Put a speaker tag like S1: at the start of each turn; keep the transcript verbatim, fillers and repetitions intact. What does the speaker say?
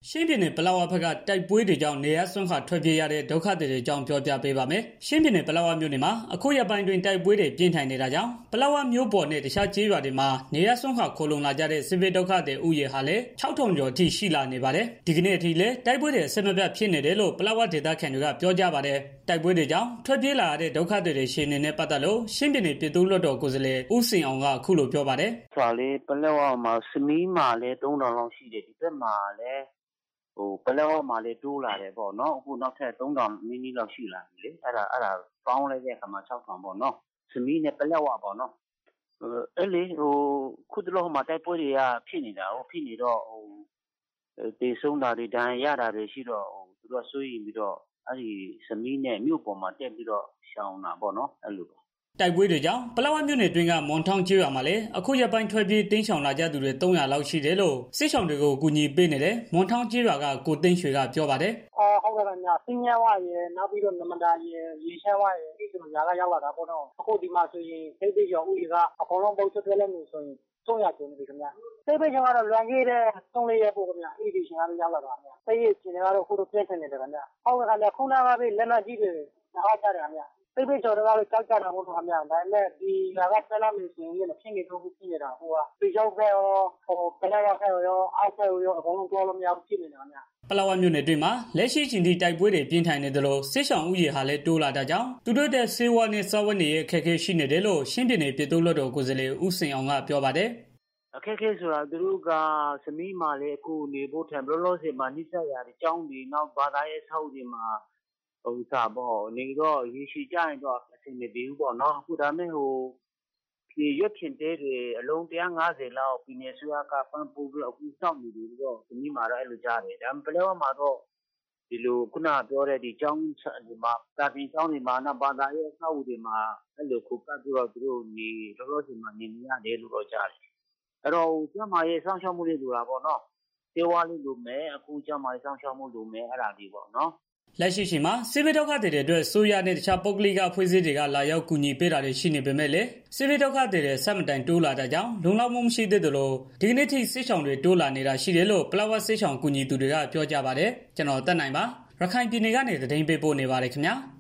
S1: ရှင်းပြည်နယ်ပလောဝဘက်ကတိုက်ပွဲတွေကြောင့်နေရစွန့်ခါထွက်ပြေးရတဲ့ဒုက္ခသည်တွေအကြောင်းပြောပြပေးပါမယ်။ရှင်းပြည်နယ်ပလောဝမြို့နယ်မှာအခုရပိုင်းတွင်တိုက်ပွဲတွေပြင်းထန်နေတာကြောင့်ပလောဝမြို့ပေါ်နဲ့တခြားကျေးရွာတွေမှာနေရစွန့်ခါခိုလုံလာကြတဲ့စစ်ဘေးဒုက္ခသည်ဥယေဟာလည်းခြောက်ထောင်ကျော်အထိရှိလာနေပါတယ်။ဒီကနေ့အထိလည်းတိုက်ပွဲတွေအဆက်မပြတ်ဖြစ်နေတယ်လို့ပလောဝဒေသခံတွေကပြောကြပါတယ်။တိုက်ပွဲတွေကြောင့်ထွက်ပြေးလာတဲ့ဒုက္ခသည်တွေရှင်နေနဲ့ပတ်သက်လို့ရှင်းပြည်နယ်ပြည်သူ့လွှတ်တော်ကိုယ်စားလှယ်ဦးစင်အောင်ကအခုလိုပြောပါတယ်
S2: ။ဆိုလေပလောဝမှာစမီးမှာလည်းသုံးထောင်လောက်ရှိတယ်ဒီဘက်မှာလည်းဟိုပလောဝမှာလည်းတိုးလာတယ်ပေါ့နော်အခုနောက်ထပ်သုံးထောင်နီးနီးလောက်ရှိလာပြီလေအဲ့ဒါအဲ့ဒါပေါင်းလိုက်တဲ့အခါမှာခြောက်ထောင်ပေါ့နော်စမီးနဲ့ပလောဝပေါ့နော်အဲ့လေဟိုခုတလောမှာတိုက်ပွဲတွေကဖြစ်နေတာဟိုဖြစ်နေတော့ဟိုတေဆုံးတာတွေဒဏ်ရာရတာတွေရှိတော့ဟိုသူတို့ဆွေးရင်ပြီးတော့အဲ့ဒီစမီးနဲ့မြို့ပေါ်မှာတက်ပြီးတော့ရှောင်းတာပေါ့နော်အဲ့လို
S1: တိုက်ပွဲတွေကြောင့်ပလောဝမြို့နယ်တွင်းကမွန်ထောင်ကျေးရွာမှာလည်းအခုရပိုင်းထွက်ပြေးတင်းရှောင်လာကြသူတွေသုံးရာလောက်ရှိတယ်လို့စစ်ဆောင်တွေကိုအကူအညီပေးနေတဲ့မွန်ထောင်ကျေးရွာကကိုသိန်းရွှေကပြောပါတယ်
S3: ။အော်ဟုတ်ကဲ့ခင်ဗျာစင်းရဲဝရေနောက်ပြီးတော့နမဒါရေရေချမ်းဝရေအဲ့လိုညာကရောက်လာတာပေါ့နော်အခုဒီမှာဆိုရင်ဖိတ်ဖိတ်ရောဦးကြီးကအကုန်လုံးပုတ်ချွတ်လဲလို့ဆိုရင်သုံးရာကျော်နေပြီခင်ဗျာဖိတ်ဖိတ်ကျွန်တော်တို့လွန်ခဲ့တဲ့သုံးလေးရက်ပို့ခင်ဗျာအဲ့ဒီရှင်ကရောက်လာတာခင်ဗျာဖိတ်ရရှင်ကတော့ခုတော့ပြည့်စုံနေတယ်ခင်ဗျာဟုတ်ကဲ့ခင်ဗျာခုနကပဲလက်မကြီးတွေနားကြတယ်ခင်ဗျာဖိဖိကျော်တော့ကြောက်ကြတာမဟုတ်ဘူးခင်ဗျာဒါပေမဲ့ဒီလာကဆက်လာမယ်ဆိုရင်လည်းဖြစ်နေတော့ဘူးဖြစ်နေတာဟိုကဒီရောက်ပဲရောဟိုပလဲရောက်ခဲ့ရောအောက်ခဲ့ရောအကုန်လုံးပြောလို့မရဘူးဖြစ်နေတာခင်ဗျာ
S1: ပလောဝမြို့နယ်တွင်မှာလက်ရှိချိန်ထိတိုက်ပွဲတွေပြင်းထန်နေတယ်လို့စစ်ဆောင်ဥယေဟာလည်းတိုးလာတာကြောင့်သူတို့တဲ့စေဝါနဲ့စာဝတ်နေရဲ့အခက်အခဲရှိနေတယ်လို့ရှင်းပြည်နယ်ပြည်သူ့လွှတ်တော်ကိုယ်စားလှယ်ဦးစင်အောင်ကပြောပါတယ်
S2: အခက်အခဲဆိုတာသူတို့ကစမီးမှာလည်းအခုနေဖို့ထံဘလောလောဆယ်မှာနှိစက်ရတဲ့ကျောင်းတွေနောက်ဘာသာရေးဆောက်တွေမှာဟိုစားပေါ့နေတော့ရေရှိကြရင်တော့အဆင်မပြေဘူးပေါ့နော်အခုဒါမဲ့ဟိုပြေရွက်ခင်တဲတွေအလုံးone hundred fiftyလောက်ပြည်နယ်ဆွေးကပန်းပိုးပြီးအခုစောင့်နေတယ်တော့ဒီနေ့မှာတော့အဲ့လိုကြားတယ်ဒါပေမဲ့ပလဲဝမှာတော့ဒီလိုခုနပြောတဲ့ဒီကျောင်းဒီမှာတာပင်ကျောင်းတွေမှာနောက်ဘာသာရေးအဆောက်အဦတွေမှာအဲ့လိုခုကပ်ပြီးတော့သူတို့နေတော်တော်စီမှာနေနေရတယ်လို့တော့ကြားတယ်အဲ့တော့ကျမရဲ့စောင့်ရှောက်မှုတွေလိုတာပေါ့နော်တေဝါလေးလိုမယ်အခုကျမရဲ့စောင့်ရှောက်မှုလိုမယ်အဲ့ဒါဒီပေါ့နော်
S1: လက်ရှိချိန်မှာစစ်ဘေးဒုက္ခသည်တွေအတွက်ဆိုရနဲ့တခြားပုဂ္ဂလိကအဖွဲ့အစည်းတွေကလာရောက်ကူညီပေးတာတွေရှိနေပေမဲ့လည်းစစ်ဘေးဒုက္ခသည်တွေဆက်မတိုင်တိုးလာတာကြောင့်လုံလောက်မှုမရှိသေးသလိုဒီကနေ့ထိစစ်ဆောင်တွေတိုးလာနေတာရှိတယ်လို့ပလောဝစစ်ဆောင်ကူညီသူတွေကပြောကြပါတယ်ကျွန်တော်တက်နိုင်ပါရခိုင်ပြည်နယ်ကနေသတင်းပေးပို့နေပါတယ်ခင်ဗျာ